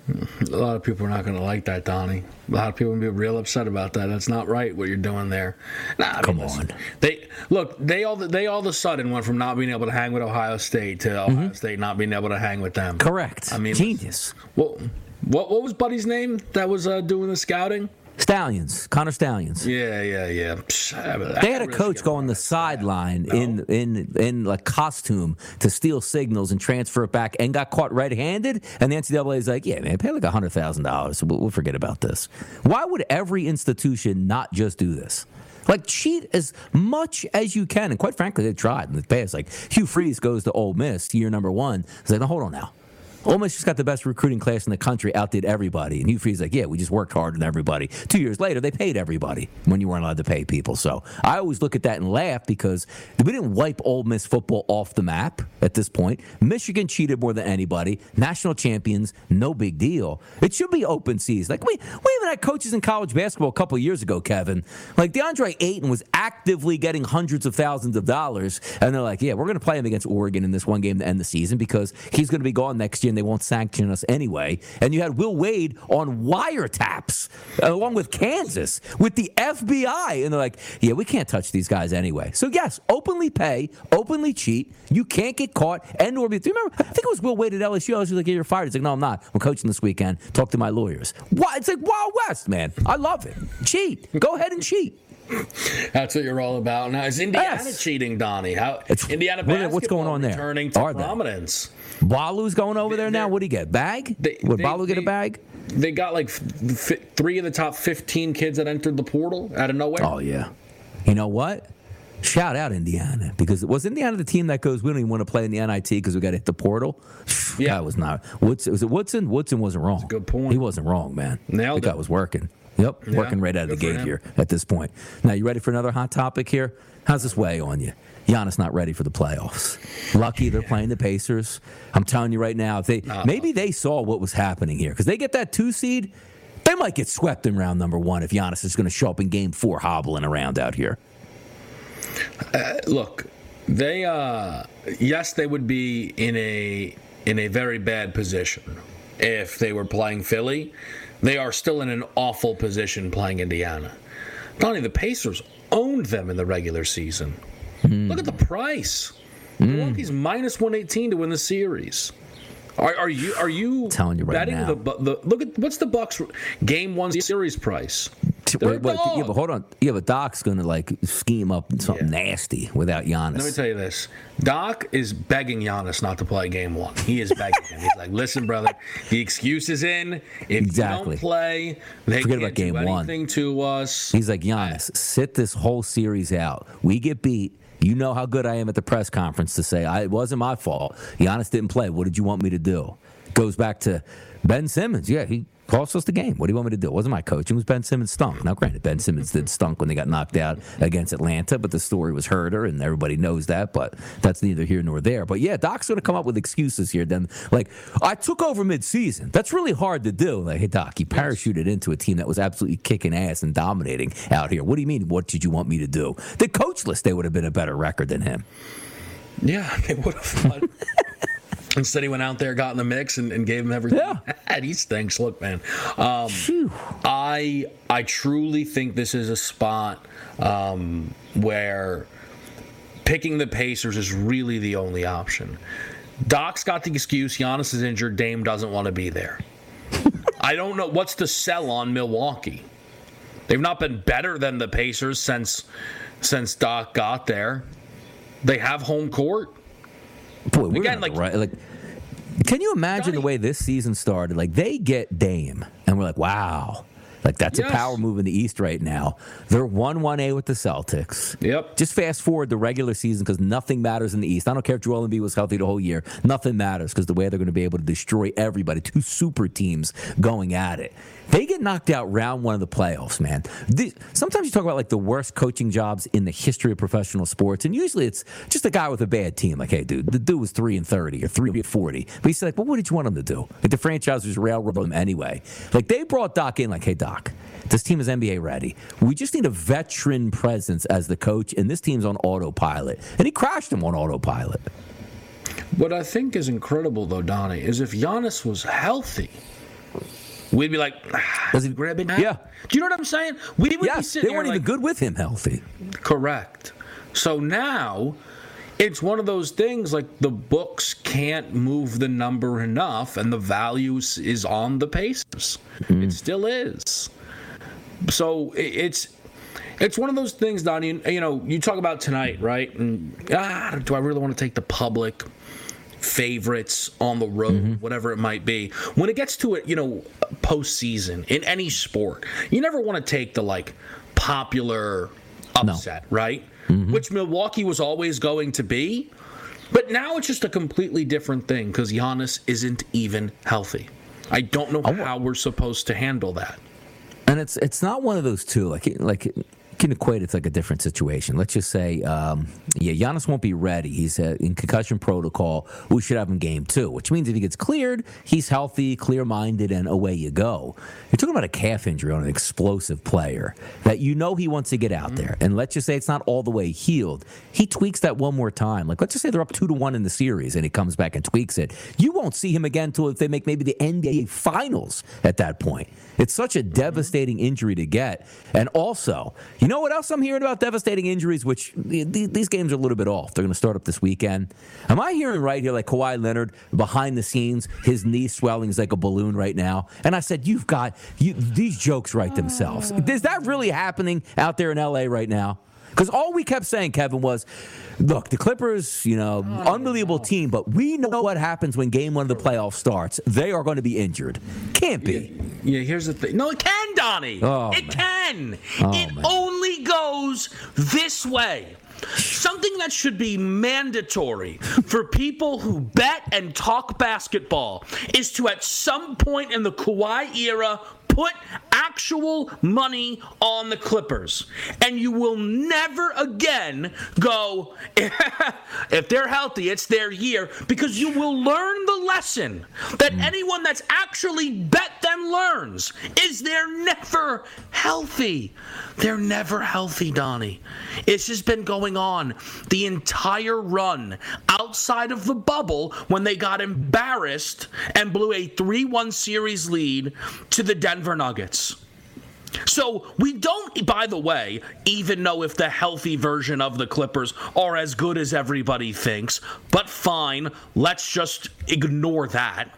A lot of people are not going to like that, Donnie. A lot of people will be real upset about that. That's not right what you're doing there. Nah, I mean, Come listen, on. They look. They all. They all of a sudden went from not being able to hang with Ohio State to Ohio mm-hmm. State not being able to hang with them. Correct. I mean, genius. Well, what what was Buddy's name that was uh, doing the scouting? Stallions, Connor Stallions. Yeah, yeah, yeah. Psh, I, I they had a really coach go on the sideline no. in in in like costume to steal signals and transfer it back, and got caught red-handed. And the N C double A is like, "Yeah, man, pay like a hundred thousand dollars. We'll, we'll forget about this." Why would every institution not just do this? Like, cheat as much as you can. And quite frankly, they tried in the past. Like, Hugh Freeze goes to Ole Miss, year number one. He's like, "No, hold on now. Ole Miss just got the best recruiting class in the country, outdid everybody." And Hugh Freeze's like, yeah, we just worked harder than everybody. Two years later, they paid everybody when you weren't allowed to pay people. So I always look at that and laugh because we didn't wipe Ole Miss football off the map at this point. Michigan cheated more than anybody. National champions, no big deal. It should be open season. Like, we, we even had coaches in college basketball a couple of years ago, Kevin. Like, DeAndre Ayton was actively getting hundreds of thousands of dollars. And they're like, yeah, we're going to play him against Oregon in this one game to end the season because he's going to be gone next year. They won't sanction us anyway. And you had Will Wade on wiretaps along with Kansas with the F B I. And they're like, yeah, we can't touch these guys anyway. So, yes, openly pay, openly cheat. You can't get caught. And or be, do you remember? I think it was Will Wade at L S U. I was like, yeah, you're fired. He's like, no, I'm not. I'm coaching this weekend. Talk to my lawyers. What? It's like Wild West, man. I love it. Cheat. Go ahead and cheat. That's what you're all about. Now, is Indiana yes. cheating, Donnie? How it's, Indiana basketball what's going on there? Returning to Are prominence. Balu's going over there now. What do you get? Bag? They, Would they, Balu get they, a bag? They got like f- f- three of the top fifteen kids that entered the portal out of nowhere. Oh yeah. You know what? Shout out Indiana, because was Indiana the team that goes, we don't even want to play in the N I T because we got to hit the portal? Yeah, that was not. Woodson, was it Woodson? Woodson wasn't wrong. That's a good point. He wasn't wrong, man. Nailed the it. guy was working. Yep, yeah, working right out of the gate here at this point. Now, you ready for another hot topic here? How's this weigh on you? Giannis not ready for the playoffs. Lucky they're playing the Pacers. I'm telling you right now, if they uh, maybe they saw what was happening here because they get that two seed, they might get swept in round number one if Giannis is going to show up in game four hobbling around out here. Uh, look, they uh, yes, they would be in a in a very bad position if they were playing Philly. They are still in an awful position playing Indiana. Donnie, the Pacers owned them in the regular season. Mm. Look at the price. Mm. Milwaukee's minus one eighteen to win the series. Are, are you are you I'm telling you right betting now. the, the look at what's the Bucks game one series price? Wait, wait, yeah, but hold on. Yeah, but Doc's going to like scheme up something yeah. nasty without Giannis. Let me tell you this. Doc is begging Giannis not to play game one. He is begging him. He's like, listen, brother, the excuse is in. If exactly. you don't play, they Forget can't about game do anything one. to us. He's like, Giannis, sit this whole series out. We get beat. You know how good I am at the press conference to say, I, it wasn't my fault. Giannis didn't play. What did you want me to do? Goes back to Ben Simmons. Yeah, he cost us the game. What do you want me to do? It wasn't my coaching. It was Ben Simmons stunk. Now, granted, Ben Simmons did stunk when they got knocked out against Atlanta, but the story was Herder, and everybody knows that, but that's neither here nor there. But, yeah, Doc's going to come up with excuses here. Then, like, I took over midseason. That's really hard to do. Like, hey, Doc, you parachuted into a team that was absolutely kicking ass and dominating out here. What do you mean, what did you want me to do? The coachless, they would have been a better record than him. Yeah, they would have. Instead, he went out there, got in the mix, and, and gave him everything. Yeah. He stinks. Look, man. Um, I I truly think this is a spot um, where picking the Pacers is really the only option. Doc's got the excuse. Giannis is injured. Dame doesn't want to be there. I don't know. What's the sell on Milwaukee? They've not been better than the Pacers since since Doc got there. They have home court. Boy, we're Again, like, right, like, can you imagine Johnny, the way this season started? Like, they get Dame, and we're like, wow. Like, that's yes. a power move in the East right now. They're one one A with the Celtics. Yep. Just fast forward the regular season because nothing matters in the East. I don't care if Joel Embiid was healthy the whole year. Nothing matters because the way they're going to be able to destroy everybody. Two super teams going at it. They get knocked out round one of the playoffs, man. The, sometimes you talk about, like, the worst coaching jobs in the history of professional sports, and usually it's just a guy with a bad team. Like, hey, dude, the dude was three and thirty or three and forty. But he's like, well, what did you want him to do? Like, the franchise was railroading him anyway. Like, they brought Doc in like, hey, Doc, this team is N B A ready. We just need a veteran presence as the coach, and this team's on autopilot. And he crashed him on autopilot. What I think is incredible, though, Donnie, is if Giannis was healthy, we'd be like, ah, Does he grab it? Yeah. Do you know what I'm saying? We would yes, be sitting they weren't here even like, good with him healthy. Correct. So now it's one of those things like the books can't move the number enough, and the value is on the Pacers. Mm-hmm. It still is. So it's it's one of those things, Donnie. You know, you talk about tonight, right? And ah, do I really want to take the public favorites on the road, mm-hmm. whatever it might be? When it gets to it, you know, postseason in any sport, you never want to take the like popular upset, no. right? Mm-hmm. Which Milwaukee was always going to be, but now it's just a completely different thing because Giannis isn't even healthy. I don't know oh. how we're supposed to handle that. And it's it's not one of those two. Like like you can equate it to like a different situation. Let's just say, um, yeah, Giannis won't be ready. He's uh, in concussion protocol. We should have him game two, which means if he gets cleared, he's healthy, clear-minded, and away you go. You're talking about a calf injury on an explosive player that you know he wants to get out there. And let's just say it's not all the way healed. He tweaks that one more time. Like, let's just say they're up two to one in the series, and he comes back and tweaks it. You won't see him again until if they make maybe the N B A Finals at that point. It's such a devastating injury to get. And also, you know what else I'm hearing about devastating injuries, which these games are a little bit off. They're going to start up this weekend. Am I hearing right here, like Kawhi Leonard, behind the scenes, his knee swelling is like a balloon right now? And I said, you've got, you, these jokes write themselves. Is that really happening out there in L A right now? Because all we kept saying, Kevin, was, look, the Clippers, you know, oh, unbelievable no. team, but we know what happens when game one of the playoffs starts. They are going to be injured. Can't be. Yeah, yeah here's the thing. No, it can, Donnie. Oh, it man. can. Oh, it man. only goes this way. Something that should be mandatory for people who bet and talk basketball is to, at some point in the Kawhi era, put actual money on the Clippers. And you will never again go, if they're healthy, it's their year, because you will learn the lesson that mm. anyone that's actually bet them learns is they're never healthy. They're never healthy, Donnie. It's just been going on the entire run outside of the bubble when they got embarrassed and blew a three one series lead to the Denver Nuggets. So we don't, by the way, even know if the healthy version of the Clippers are as good as everybody thinks. But fine, let's just ignore that.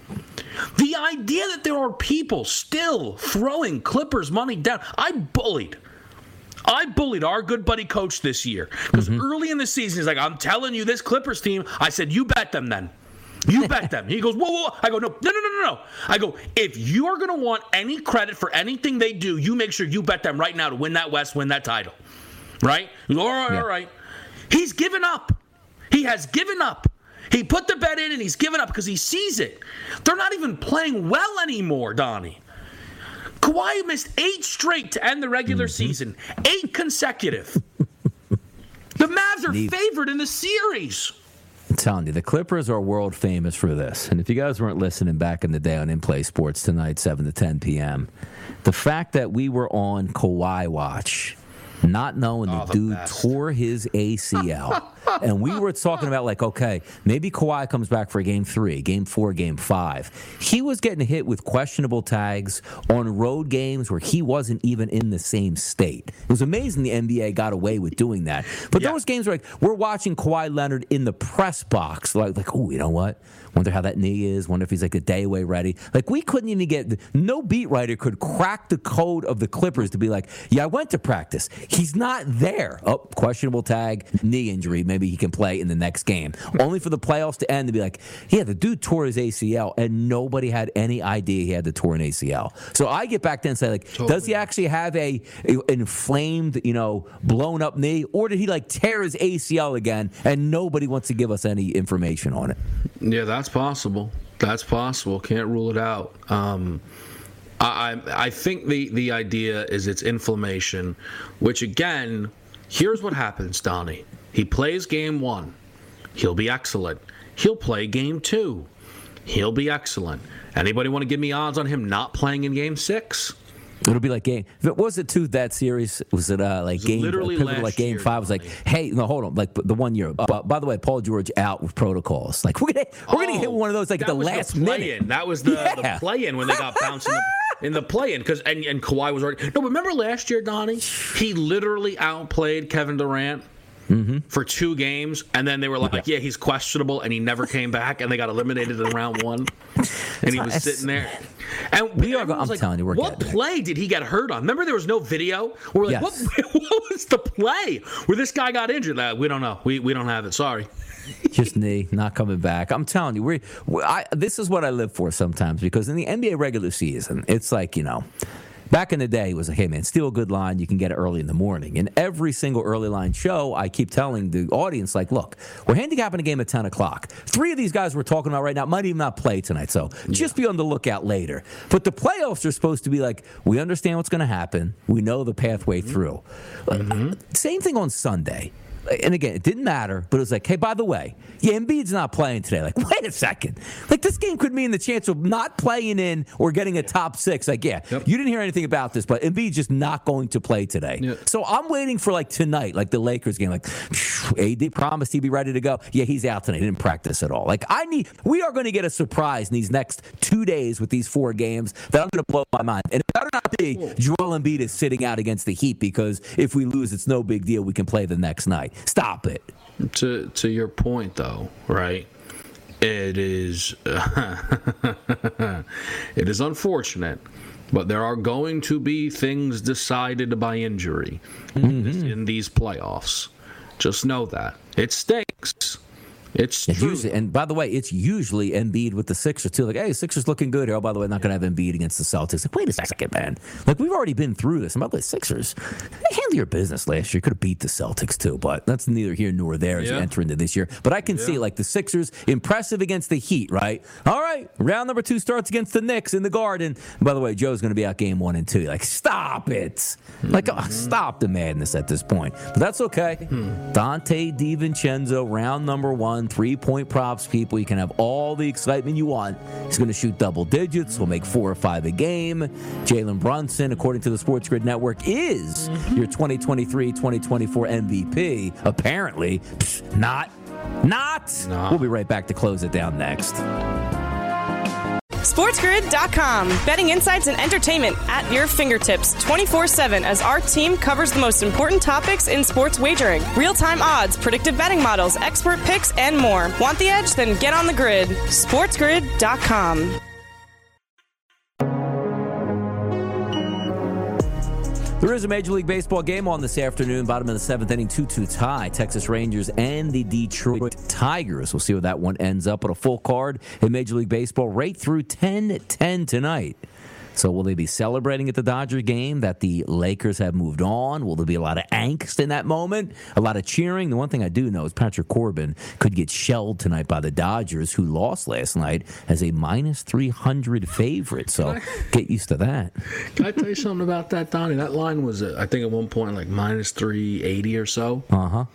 The idea that there are people still throwing Clippers money down. I bullied. I bullied our good buddy coach this year. Because mm-hmm. early in the season, he's like, I'm telling you, this Clippers team, I said, you bet them then. You bet them. He goes, whoa, whoa, whoa. I go, no, no, no, no, no, no. I go, if you are going to want any credit for anything they do, you make sure you bet them right now to win that West, win that title. Right? He goes, all right, yeah. all right. He's given up. He has given up. He put the bet in and he's given up because he sees it. They're not even playing well anymore, Donnie. Kawhi missed eight straight to end the regular mm-hmm. season. Eight consecutive. The Mavs are Neat. favored in the series. I'm telling you, the Clippers are world famous for this. And if you guys weren't listening back in the day on In-Play Sports tonight, seven to ten p.m., the fact that we were on Kawhi Watch, not knowing oh, the, the dude best. tore his A C L. And we were talking about, like, okay, maybe Kawhi comes back for game three, game four, game five. He was getting hit with questionable tags on road games where he wasn't even in the same state. It was amazing the N B A got away with doing that. But yeah. those games were like, we're watching Kawhi Leonard in the press box, like, like, oh, you know what? Wonder how that knee is. Wonder if he's like a day away ready. Like, we couldn't even get, no beat writer could crack the code of the Clippers to be like, yeah, I went to practice. He's not there. Oh, questionable tag, knee injury. Maybe he can play in the next game. Only for the playoffs to end to be like, yeah, the dude tore his A C L, and nobody had any idea he had to tore an A C L. So I get back then and say, like, totally. Does he actually have a, a inflamed, you know, blown up knee, or did he like tear his A C L again, and nobody wants to give us any information on it? Yeah, that's possible. That's possible. Can't rule it out. Um, I I think the the idea is it's inflammation, which again, here's what happens, Donnie. He plays game one. He'll be excellent. He'll play game two. He'll be excellent. Anybody want to give me odds on him not playing in game six? It'll be like game. What was it to that series? Was it uh, like it game? Literally pivotal, like game year, five was like, hey, no, hold on, like the one year. Uh, by the way, Paul George out with protocols. Like we're gonna we're oh, gonna hit one of those like at the last the minute. That was the, yeah. the play-in when they got bounced in the, in the play-in because and and Kawhi was already. No, but remember last year, Donnie? He literally outplayed Kevin Durant. Mm-hmm. For two games, and then they were like, yeah. yeah, he's questionable, and he never came back, and they got eliminated in round one, and he was sitting there. And we are. I'm like, telling you, we're what play did he get hurt on? Remember, there was no video. We're like, yes. what, what was the play where this guy got injured? Uh, we don't know. We we don't have it. Sorry. Just knee, not coming back. I'm telling you, we. I, this is what I live for sometimes because in the N B A regular season, it's like you know. Back in the day, it was like, hey, man, steal a good line. You can get it early in the morning. And every single early line show, I keep telling the audience, like, look, we're handicapping a game at ten o'clock. Three of these guys we're talking about right now might even not play tonight. So just be on the lookout later. But the playoffs are supposed to be like, we understand what's going to happen. We know the pathway through. Mm-hmm. Same thing on Sunday. And again, it didn't matter, but it was like, hey, by the way, yeah, Embiid's not playing today. Like, wait a second. Like, this game could mean the chance of not playing in or getting a top six. Like, yeah, yep. You didn't hear anything about this, but Embiid's just not going to play today. Yep. So I'm waiting for, like, tonight, like the Lakers game. Like, A D promised he'd be ready to go. Yeah, he's out tonight. He didn't practice at all. Like, I need, we are going to get a surprise in these next two days with these four games that I'm going to blow my mind. And it better not be Joel Embiid is sitting out against the Heat because if we lose, it's no big deal. We can play the next night. Stop it. To to your point, though, right? It is uh, it is unfortunate, but there are going to be things decided by injury mm-hmm. in, this, in these playoffs. Just know that it stinks. It's And true. usually, and by the way, it's usually Embiid with the Sixers too. Like, hey, Sixers looking good here. Oh, by the way, not going to have Embiid against the Celtics. Like, wait a second, man. Like, we've already been through this. And by the way, Sixers, they handled your business last year. Could have beat the Celtics too, but that's neither here nor there as Yeah. you enter into this year. But I can Yeah. see, like, the Sixers, impressive against the Heat, right? All right, round number two starts against the Knicks in the Garden. And by the way, Joe's going to be out game one and two. Like, stop it. Like, oh, stop the madness at this point. But that's okay. Hmm. Dante DiVincenzo, round number one, three-point props, people. You can have all the excitement you want. He's going to shoot double digits. We'll make four or five a game. Jalen Brunson, according to the Sports Grid Network, is your twenty twenty-three twenty twenty-four M V P. Apparently, Psh, not. Not. Nah. We'll be right back to close it down next. SportsGrid dot com. Betting insights and entertainment at your fingertips twenty-four seven as our team covers the most important topics in sports wagering. Real-time odds, predictive betting models, expert picks, and more. Want the edge? Then get on the grid. SportsGrid dot com. There is a Major League Baseball game on this afternoon, bottom of the seventh inning, two two tie. Texas Rangers and the Detroit Tigers. We'll see where that one ends up. But a full card in Major League Baseball right through ten ten tonight. So will they be celebrating at the Dodger game that the Lakers have moved on? Will there be a lot of angst in that moment? A lot of cheering? The one thing I do know is Patrick Corbin could get shelled tonight by the Dodgers, who lost last night as a minus three hundred favorite. So get used to that. Can I tell you something about that, Donnie? That line was, uh, I think, at one point like minus three eighty or so. Uh-huh.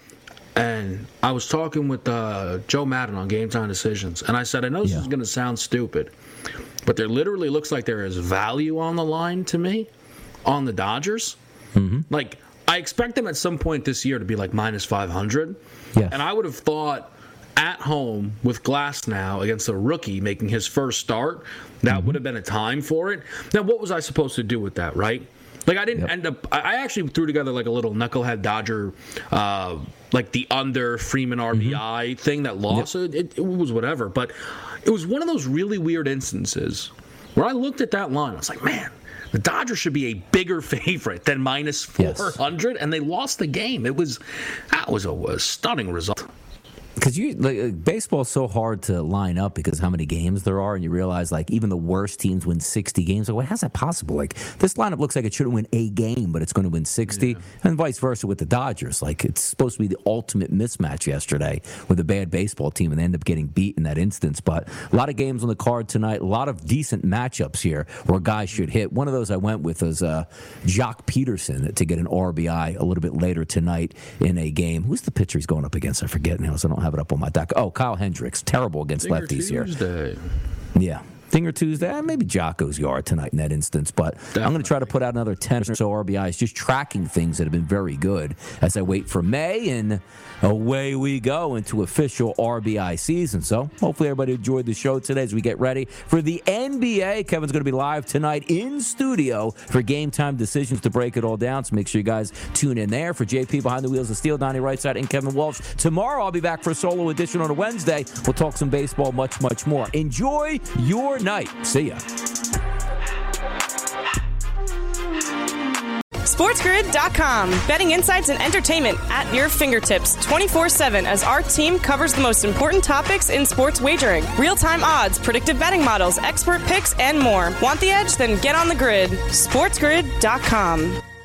And I was talking with uh, Joe Madden on Game Time Decisions, and I said, I know this Yeah. is going to sound stupid, but there literally looks like there is value on the line to me on the Dodgers. Mm-hmm. Like, I expect them at some point this year to be like minus five hundred. Yes. And I would have thought at home with Glasnow against a rookie making his first start, that Mm-hmm. would have been a time for it. Now, what was I supposed to do with that, right? Like, I didn't Yep. end up, I I actually threw together like a little knucklehead Dodger, uh, like the under Freeman R B I Mm-hmm. thing that lost. It, it, it was whatever. But it was one of those really weird instances where I looked at that line. I was like, man, the Dodgers should be a bigger favorite than minus four hundred. Yes. And they lost the game. It was, that was a, a stunning result. Because you like, baseball's so hard to line up because how many games there are, and you realize like even the worst teams win sixty games. Like, well, how's that possible? Like this lineup looks like it shouldn't win a game, but it's going to win sixty, yeah. And vice versa with the Dodgers. Like it's supposed to be the ultimate mismatch yesterday with a bad baseball team, and they end up getting beat in that instance. But a lot of games on the card tonight, a lot of decent matchups here where guys should hit. One of those I went with was uh, Jock Peterson to get an R B I a little bit later tonight in a game. Who's the pitcher he's going up against? I forget now, so I don't have it up on my dock. Oh, Kyle Hendricks. Terrible against Finger lefties Tuesday. here. Yeah. Dinger Tuesday, maybe Jocko's yard tonight in that instance, but Definitely. I'm going to try to put out another ten or so R B Is, just tracking things that have been very good as I wait for May, and away we go into official R B I season. So hopefully everybody enjoyed the show today as we get ready for the N B A. Kevin's going to be live tonight in studio for Game Time Decisions to break it all down, so make sure you guys tune in there. For J P behind the wheels of steel, Donnie Rightside, and Kevin Walsh. Tomorrow I'll be back for a solo edition on a Wednesday. We'll talk some baseball, much, much more. Enjoy your night. See ya. SportsGrid dot com. Betting insights and entertainment at your fingertips twenty-four seven as our team covers the most important topics in sports wagering. Real-time odds, predictive betting models, expert picks, and more. Want the edge? Then get on the grid. SportsGrid dot com.